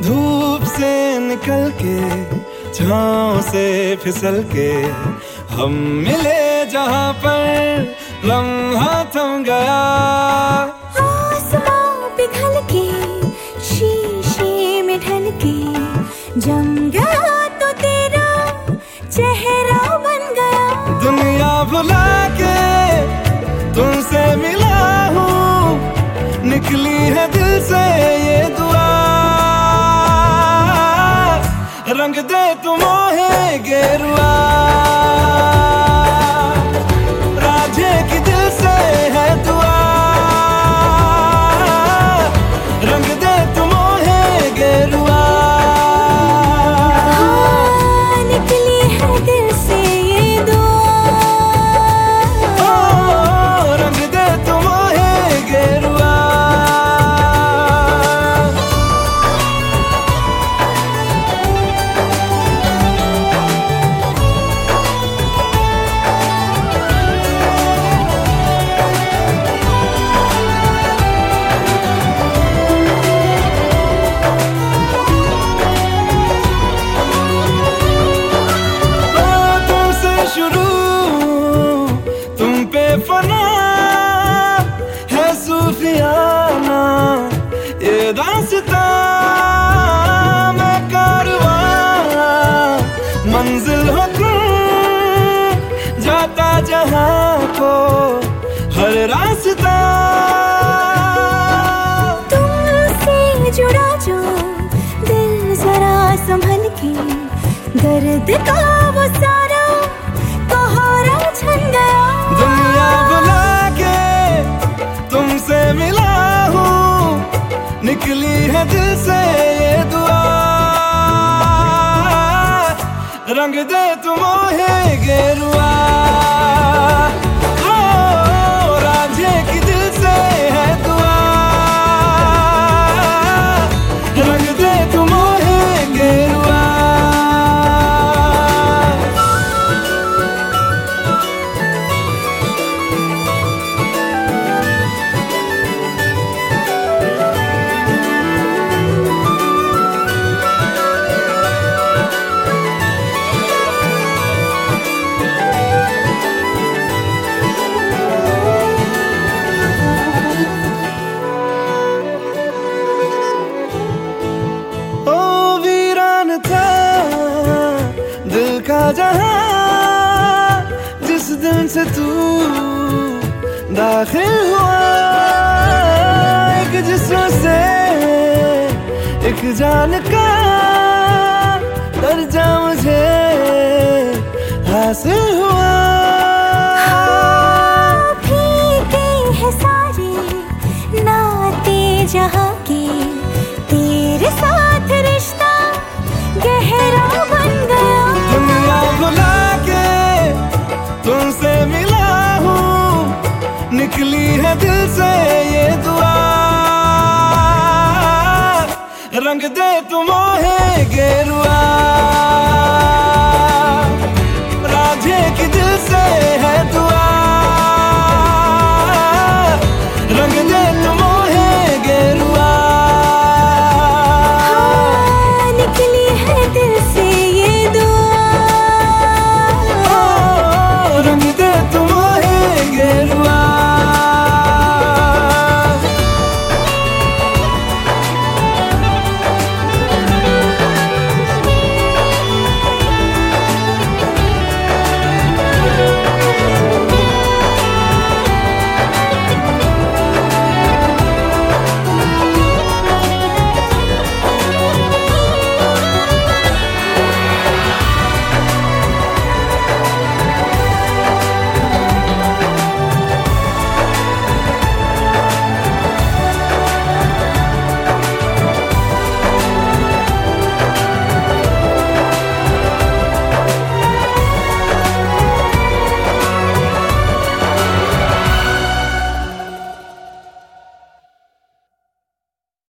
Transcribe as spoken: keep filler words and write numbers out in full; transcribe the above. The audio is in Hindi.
धूप से निकल के छाँव से फिसल के हम मिले जहाँ पर लम्हा थम गया। आसमां पिघल के शीशे में ढल के जम गया तो तेरा चेहरा बन गया। दुनिया भुला के तुमसे मिला हूँ, निकली है दिल से ये दुआ। रंग दे तू मोहे गेरुआ, राधे की दिल से है दुआ। रंग दे तू मोहे गेरुआ, हाँ, निकली है दिल से ये दुआ। ओ, रंग दे तू मोहे गेरुआ। फना है सूफियाना ये दास्तां, मैं कारवां मंजिल हो तुम, जाता जहां को हर रास्ता। तुमसे जुड़ा जो दिल जरा संभल के, दर्द का वो सारा कोहरा छन गया। दुनिया बुला के तुमसे मिला हूँ, निकली है दिल से ये दुआ। रंग दे तू मोहे गेरुआ, ओ, राधे की दिल से है दुआ। रंग दे तू मोहे गेरुआ। का जहां जिस दिन से तू दाखिल हुआ, एक जिस्म से एक जान का दर्जा मुझे हासिल हुआ। हाँ, फीके हैं सारे नाते जहां के, तेरे साथ रिश्ता गहरा बन गया। दुनिया भुला के तुमसे मिला हूँ, निकली है दिल से ये दुआ। रंग दे तुम